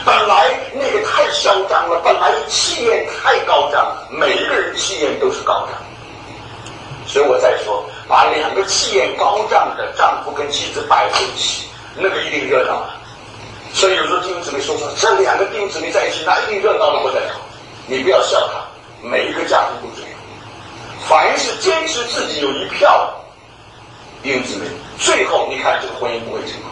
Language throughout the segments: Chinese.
本来那个太嚣张了，本来气焰太高涨，每一个人气焰都是高涨。所以我再说，把两个气焰高涨的丈夫跟妻子摆在一起，那个一定热闹了。所以有时候弟兄姊妹说这两个弟兄姊妹在一起，那一定热闹的不得了。你不要笑他，每一个家庭都这样。凡是坚持自己有一票弟兄姊妹，最后你看这个婚姻不会成功。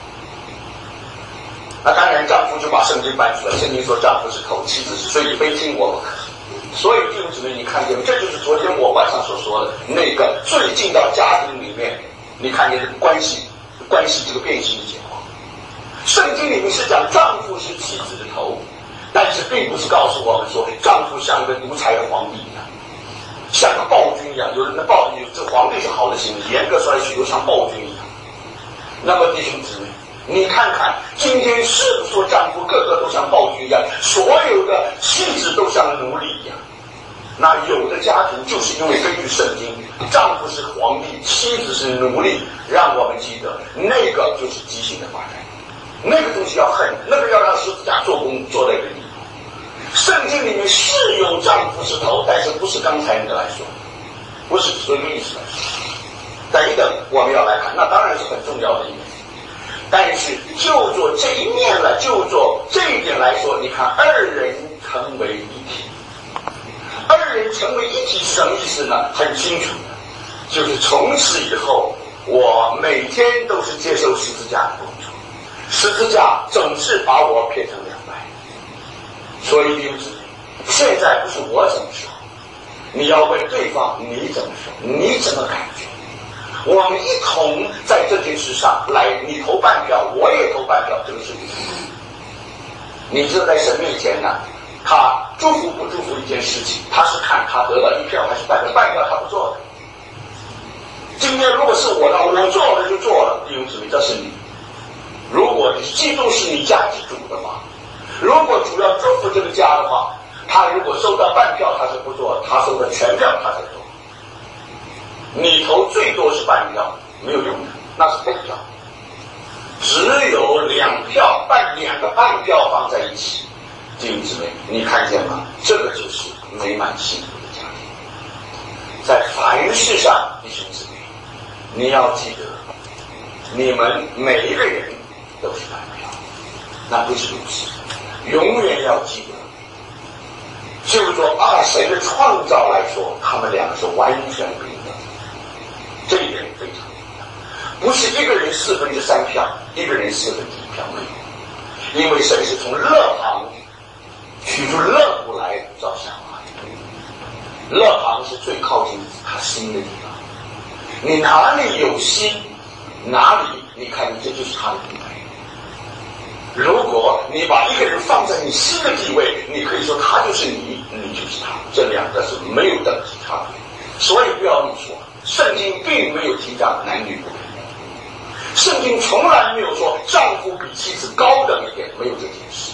那当然，丈夫就把圣经搬出来，圣经说丈夫是头，妻子是，所以非听我不可。所以弟兄姊妹，你看见这就是昨天我晚上所说的那个最近到家庭里面，你看见这个关系这个变形的结果。圣经里面是讲丈夫是妻子的头，但是并不是告诉我们说丈夫像一个独裁的皇帝一样，像个暴君一样。有人的这皇帝是好的形容，严格说来许多像暴君一样。那么弟兄姊妹，你看看今天是不是说丈夫个个都像暴君一样，所有的妻子都像奴隶一样？那有的家庭就是因为根据圣经，丈夫是皇帝，妻子是奴隶，让我们记得那个就是畸形的发展，那个东西要恨，那个要让十字架做工做在这里。圣经里面是有丈夫是头，但是不是刚才那个来说，不是所有意思来说。等一等，我们要来看，那当然是很重要的一面。但是就做这一面了，就做这一点来说，你看二人成为一体。二人成为一体是什么意思呢？很清楚的，就是从此以后，我每天都是接受十字架的工作，十字架总是把我撇成两半。所以弟兄姊妹，现在不是我怎么说，你要问对方你怎么说，你怎么感觉？我们一同在这件事上来，你投半票，我也投半票，这个事情。你知道在神面前呢，他祝福不祝福一件事情，他是看他得到一票还是半票，半票他不做的。今天如果是我的，我做了就做了，弟兄姊妹，这是你。如果你基督是你家之主的话，如果主要祝福这个家的话，他如果收到半票他是不做的，他收到全票他才做。你投最多是半票，没有用的，那是废票。只有两个半票放在一起，弟兄姊妹，你看见吗？这个就是美满幸福的家庭。在凡事上，弟兄姊妹，你要记得，你们每一个人都是半票，那不是如此。永远要记得，就说神的创造来说，他们两个是完全平等。这一点非常重要，不是一个人3/4票，一个人1/4票，没有，因为神是从乐旁取出乐苦来造夏娃，乐旁是最靠近他心的地方，你哪里有心，哪里你看这就是他的地位。如果你把一个人放在你心的地位，你可以说他就是你，你就是他，这两个是没有等级差别。所以不要你说，圣经并没有提倡男女不平等，圣经从来没有说丈夫比妻子高等一点，没有这件事。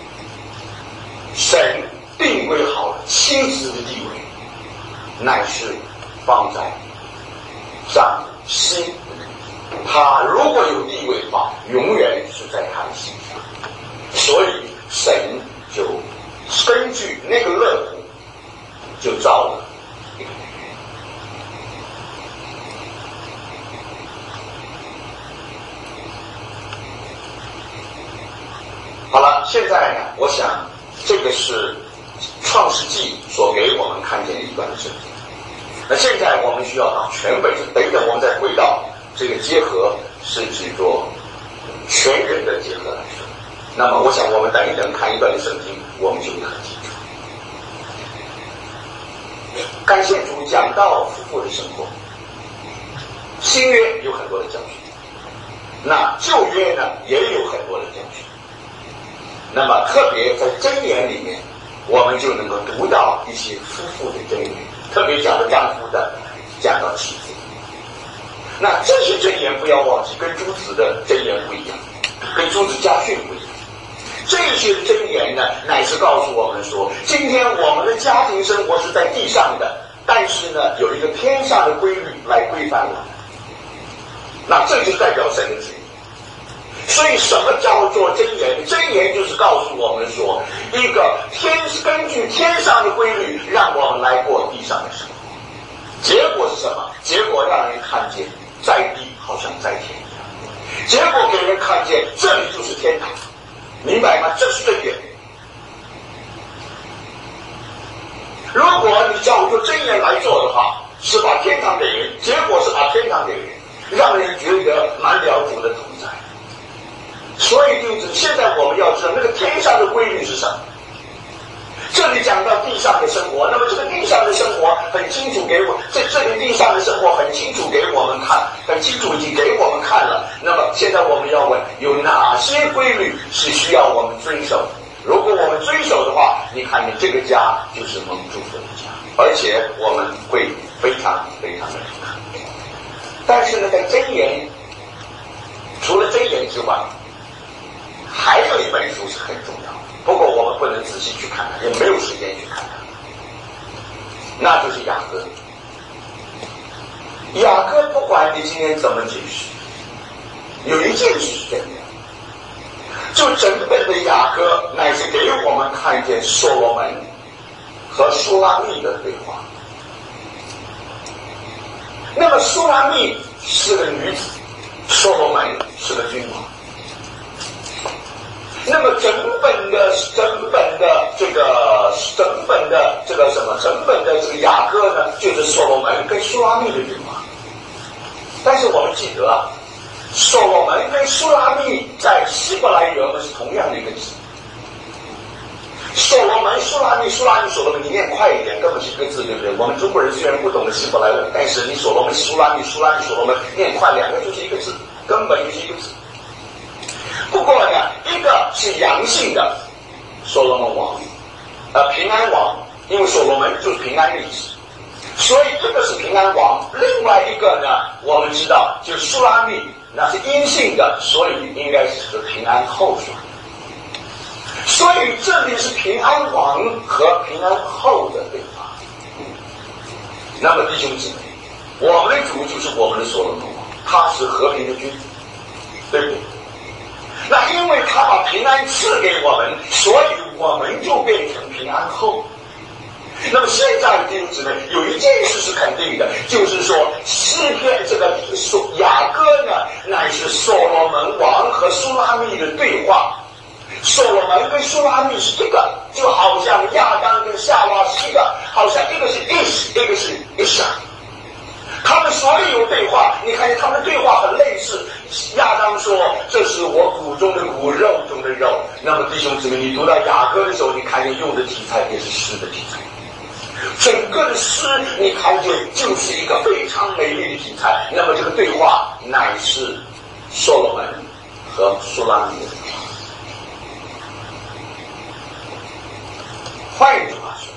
神定规好了妻子的地位，乃是放在丈夫心的地方，他如果有地位的话，永远是在他的心上。所以神就根据那个乐谱，就造了一个女人。好了，现在呢，我想这个是创世纪所给我们看见的一段的圣经。那现在我们需要到全本，等一等我们再回到这个结合是指着全人的结合来说。那么我想我们等一等看一段的圣经，我们就会很清楚。感谢主讲到夫妇的生活，新约有很多的教训，那旧约呢也有很多的教训。那么特别在箴言里面，我们就能够读到一些夫妇的箴言，特别讲到丈夫的，讲到妻子。那这些箴言不要忘记，跟诸子的箴言不一样，跟诸子家训不一样。这些箴言呢，乃是告诉我们说，今天我们的家庭生活是在地上的，但是呢，有一个天上的规律来规范我们。那这就代表神的旨意。所以什么叫做箴言？箴言就是就是告诉我们说，一个根据天上的规律，让我们来过地上的生活。结果是什么？结果让人看见在地好像在天一样，结果给人看见这里就是天堂，明白吗？这是对的。如果你照着真言来做的话，是把天堂给人，结果是把天堂给人，让人觉得满了主的同在。所以就是现在我们要知道那个天上的规律是什么。这里讲到地上的生活，那么这个地上的生活很清楚给我，这里地上的生活很清楚给我们看，很清楚已经给我们看了。那么现在我们要问，有哪些规律是需要我们遵守的？如果我们遵守的话，你看你这个家就是蒙祝福的家，而且我们会非常非常的平安。但是呢，在箴言，除了箴言之外，还有一本书是很重要的，不过我们不能仔细去看它，也没有时间去看它，那就是雅歌。雅歌不管你今天怎么解释，有一件事是真的，就整本的雅歌乃是给我们看见所罗门和苏拉密的对话。那么苏拉密是个女子，所罗门是个君王。那么整本的这个雅歌呢，就是所罗门跟苏拉密的对话。但是我们记得啊，所罗门跟苏拉密在希伯来语是同样的一个字。所罗门、苏拉密、所罗门，你念快一点，根本是一个字，对不对？我们中国人虽然不懂得希伯来文，但是你所罗门、苏拉密、所罗门念快，两个就是一个字，根本就是一个字。不过呢，一个是阳性的所罗门王，平安王，因为所罗门就是平安的意思，所以这个是平安王。另外一个呢，我们知道就是苏拉密，那是阴性的，所以应该是平安后说。所以这里是平安王和平安后的对话。那么弟兄姊妹，我们的主就是我们的所罗门王，他是和平的君主，对不对？那因为他把平安赐给我们，所以我们就变成平安后。那么现在弟兄姊妹，有一件事是肯定的，就是说诗篇这个雅歌呢，乃是所罗门王和苏拉密的对话。所罗门跟苏拉密是一个，就好像亚当跟夏娃是一个，好像一个是 is， 一个是 isha。他们所有对话，你看见他们的对话很类似。亚当说：“这是我骨中的骨，肉中的肉。”那么弟兄姊妹，你读到雅歌的时候，你看见用的题材也是诗的题材。整个的诗，你看见就是一个非常美丽的题材。那么这个对话乃是所罗门和苏拉密的对话。换一句话说，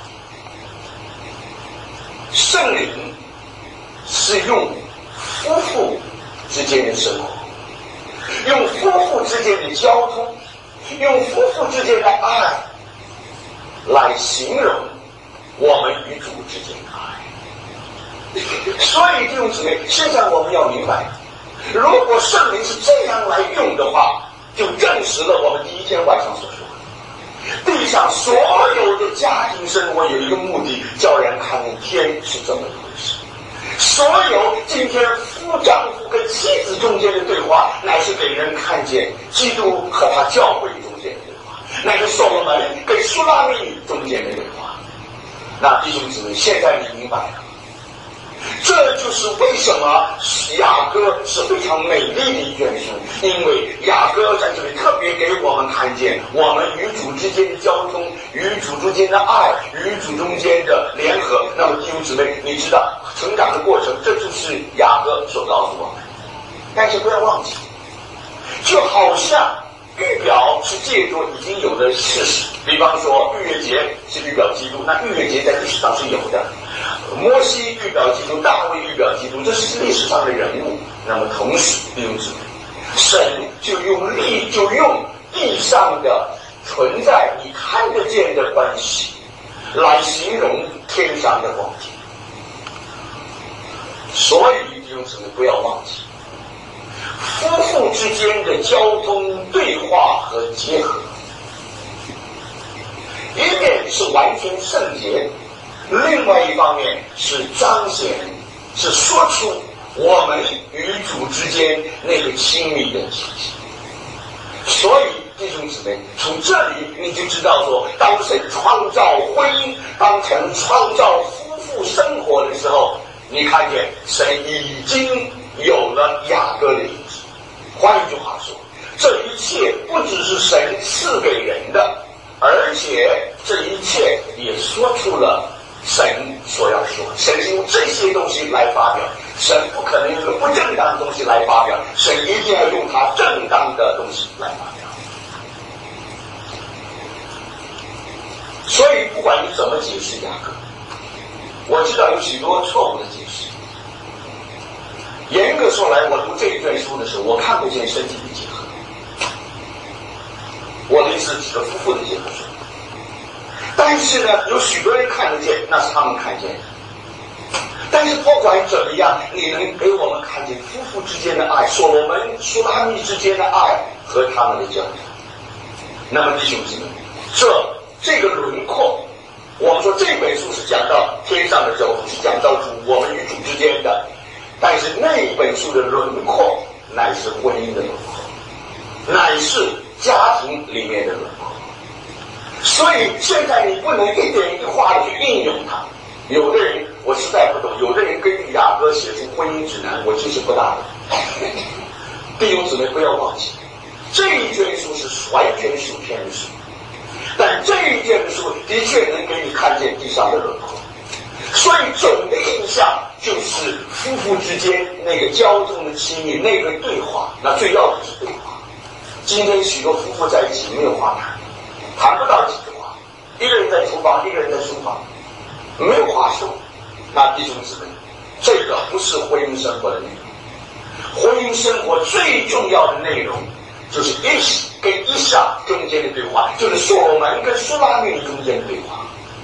圣灵是用夫妇之间的生活，用夫妇之间的交通，用夫妇之间的爱来形容我们与主之间的爱。所以弟兄姊妹，现在我们要明白，如果圣灵是这样来用的话，就证实了我们第一天晚上所说的，地上所有的家庭生活有一个目的，叫人看见天是这么一回事。所有今天丈夫跟妻子中间的对话，乃是给人看见基督和他教会中间的对话，乃是所罗门跟苏拉密中间的对话。那弟兄姊妹，现在你明白了，这就是为什么雅歌是非常美丽的一卷书，因为雅歌在这里特别给我们看见我们与主之间的交通，与主之间的爱，与主中间的联合。那么弟兄姊妹，你知道成长的过程，这就是雅歌所告诉我们。但是不要忘记，就好像预表是借助已经有的事实，比方说逾越节是预表基督，那逾越节在历史上是有的。摩西预表基督，大卫预表基督，这是历史上的人物。那么同时弟兄姊妹，神就用地上的存在你看得见的关系来形容天上的光景。所以弟兄姊妹不要忘记，夫妇之间的交通对话和结合， 是完全圣洁，另外一方面是彰显，是说出我们与主之间那个亲密的气息。所以弟兄姊妹，从这里你就知道说，当神创造婚姻，当神创造夫妇生活的时候，你看见神已经有了雅各的影子。换一句话说，这一切不只是神赐给人的，而且这一切也说出了神所要说。神是用这些东西来发表，神不可能用一个不正当的东西来发表，神一定要用他正当的东西来发表。所以不管你怎么解释雅各，我知道有许多错误的解释。严格说来，我读这一卷书的时候，我看不见身体的结合。我的意思是几个夫妇的结合说，但是呢，有许多人看得见，那是他们看见的。但是不管怎么样，你能给我们看见夫妇之间的爱，所罗门、苏拉密之间的爱和他们的交流。那么弟兄姊妹，这个轮廓，我们说这本书是讲到天上的交通，是讲到我们与主之间的，但是那一本书的轮廓乃是婚姻的轮廓，乃是家庭里面的轮廓。所以现在你不能一点一画的去应用它。有的人我实在不懂，有的人根据雅各写出婚姻指南，我就是不大懂。弟兄姊妹不要忘记，这一卷书是完全属天的书，但这一卷书的确能给你看见地上的轮廓。所以总的印象就是夫妇之间那个交通的亲密，那个对话，那最要的是对话。今天许多夫妇在一起没有话谈，谈不到几句话，一个人在厨房，一个人在书房，没有话说。那弟兄姊妹，这个不是婚姻生活的内容。婚姻生活最重要的内容就是一跟以撒中间的对话，就是所罗门跟苏拉密中间的对话。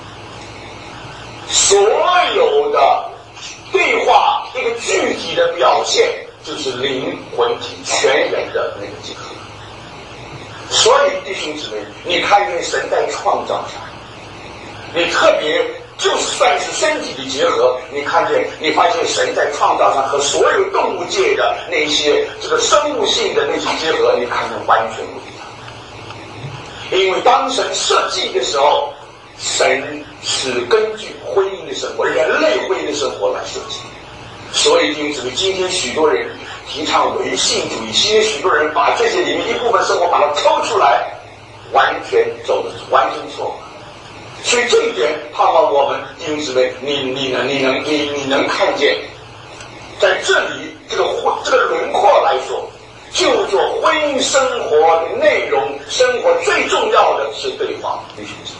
所有的对话一个具体的表现就是灵魂体全人的那个结合。所以弟兄姊妹，你看见神在创造上，你特别就算是身体的结合，你看见你发现神在创造上和所有动物界的那些这个生物性的那些结合，你看见完全不一样。因为当神设计的时候，神是根据婚姻的生活，人类婚姻的生活来设计。所以弟兄姊妹，今天许多人提倡唯性主义，现在许多人把这些里面一部分生活把它抽出来，完全错误。所以这一点盼望我们弟兄姊妹，你能看见，在这里这个轮廓来说，就做婚姻生活的内容，生活最重要的是对话，弟兄姊妹。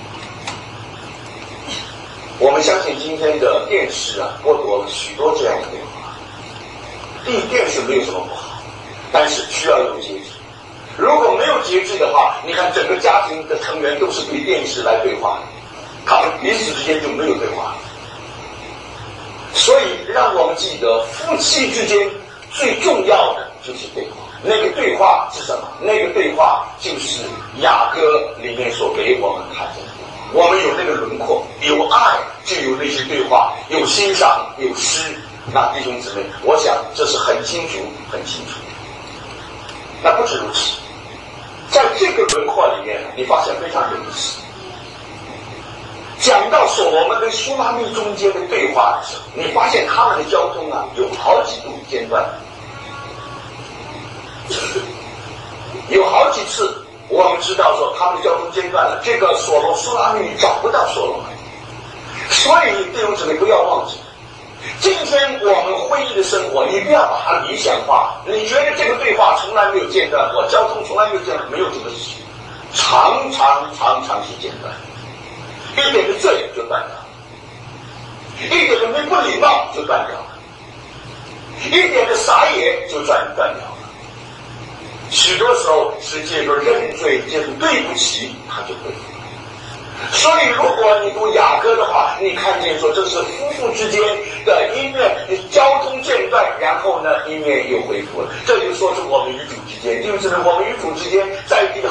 我们相信今天的电视剥夺了许多这样的对话。电视没有什么不好，但是需要有节制。如果没有节制的话，你看整个家庭的成员都是对电视来对话的，他们彼此之间就没有对话。所以让我们记得，夫妻之间最重要的就是对话。那个对话是什么？那个对话就是雅歌里面所给我们看见的。我们有那个轮廓，有爱就有那些对话，有欣赏，有诗。那弟兄姊妹，我想这是很清楚的。那不止如此，在这个轮廓里面，你发现非常有意思。讲到所罗门跟苏拉密中间的对话的时候，你发现他们的交通有好几度间断，有好几次我们知道说他们的交通间断了，这个苏拉密找不到所罗门。所以弟兄姊妹不要忘记，今天我们婚姻的生活，你不要把它理想化。你觉得这个对话从来没有间断过，交通从来没有间断，没有这个事情，常常是间断。一点的罪就断掉了，一点的不礼貌就断掉了，一点的撒野就断掉了。许多时候是借着认罪，借着对不起，他就恢复了。所以如果你读雅歌的话，你看见说这是夫妇之间的一面交通间断，然后呢一面又恢复了。这就说是我们与主之间，就是我们与主之间在一个